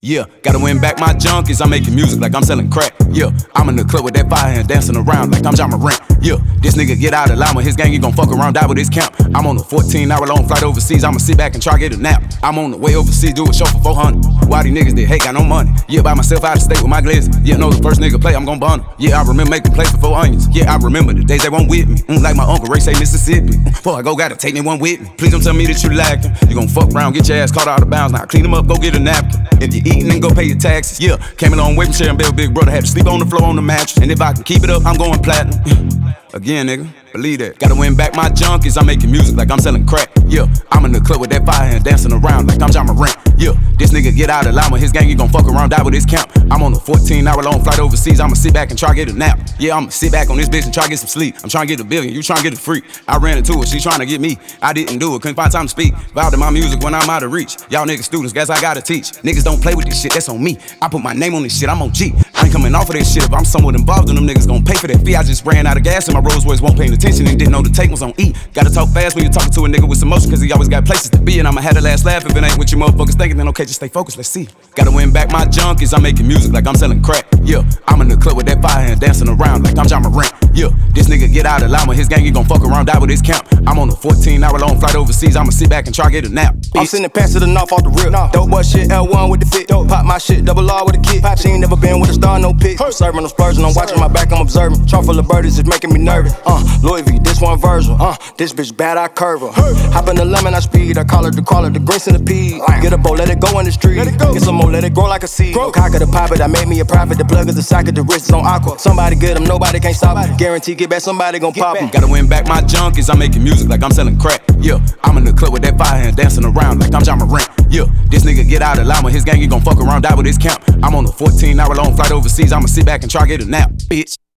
Yeah, gotta win back my junkies. I'm making music like I'm selling crack. Yeah, I'm in the club with that fire and dancing around like I'm John Morant. Yeah, this nigga get out of line with his gang, he gon' fuck around, die with his camp. I'm on a 14-hour long flight overseas, I'ma sit back and try get a nap. I'm on the way overseas, do a show for 400. Why these niggas that hate got no money? Yeah, by myself out of state with my glizzy. Yeah, know the first nigga play, I'm gon' bun him. Yeah, I remember making plays for 4 onions. Yeah, I remember the days they won't with me. Like my uncle Ray say Mississippi. Before I go, gotta take me one with me. Please don't tell me that you lacking. You gon' fuck around, get your ass caught out of bounds. Now clean them up, go get a napkin. If you eatin', then go pay your taxes. Yeah, came a long way from sharing bed with big brother. Had to sleep on the floor on the mattress. And if I can keep it up, I'm going platinum. Again, nigga, believe that. Gotta win back my junkies. I'm making music like I'm selling crack. Yeah, I'm in the club with that fire and dancing around like I'm John Morant. Yeah, this nigga get out of line with his gang, he gon' fuck around, die with his camp. I'm on a 14-hour long flight overseas, I'ma sit back and try get a nap. Yeah, I'ma sit back on this bitch and try get some sleep. I'm trying to get a billion, you trying to get a free. I ran into her, she trying to get me. I didn't do it, couldn't find time to speak. Vowed to my music when I'm out of reach. Y'all niggas students, guess I gotta teach. Niggas don't play with this shit, that's on me. I put my name on this shit, I'm on G. I ain't coming off of this shit if I'm somewhat involved in them niggas gon' pay for that fee. I just ran out of gas and my Rolls Royce won't paying attention and didn't know the take was on E. Gotta talk fast when you're talking to a nigga with some motion, cause he always got places to be. And I'ma have the last laugh if it ain't what you motherfuckers thinking, then okay, just stay focused, let's see. Gotta win back my junkies, I'm making music like I'm selling crack. Yeah, I'm in the club with that fire and dancing around like I'm John Morant. Yeah, this nigga get out of line with his gang, he gon' fuck around, die with his camp. I'm on a 14-hour long flight overseas, I'ma sit back and try get a nap. I'm sending past to the north off the rip. Dope boy shit, L1 with the fit. Pop my shit, double R with a kid. She ain't never been with a star, no pick. I'm serving, I'm splurging, I'm watching my back, I'm observing. Trunk full of birdies is making me nervous. Louis V, this one version. This bitch bad, I curve her. Hop in the lemon, I speed. I call it the green centipede. Get a bowl, let it go in the street. Get some more, let it grow like a seed. Cock of the pop it, I made me a profit. The plug is the socket, the wrist is on aqua. Somebody get them, nobody can't stop it. Guarantee get back, somebody gon' pop them. Gotta win back my junkies, I'm making music like I'm selling crack. Yeah, I'm in the club with that fire and dancing around like I'm John Morant. Yeah, this nigga get out of line with his gang, he gon' fuck around, die with his camp. I'm on a 14-hour long flight overseas, I'ma sit back and try get a nap, bitch.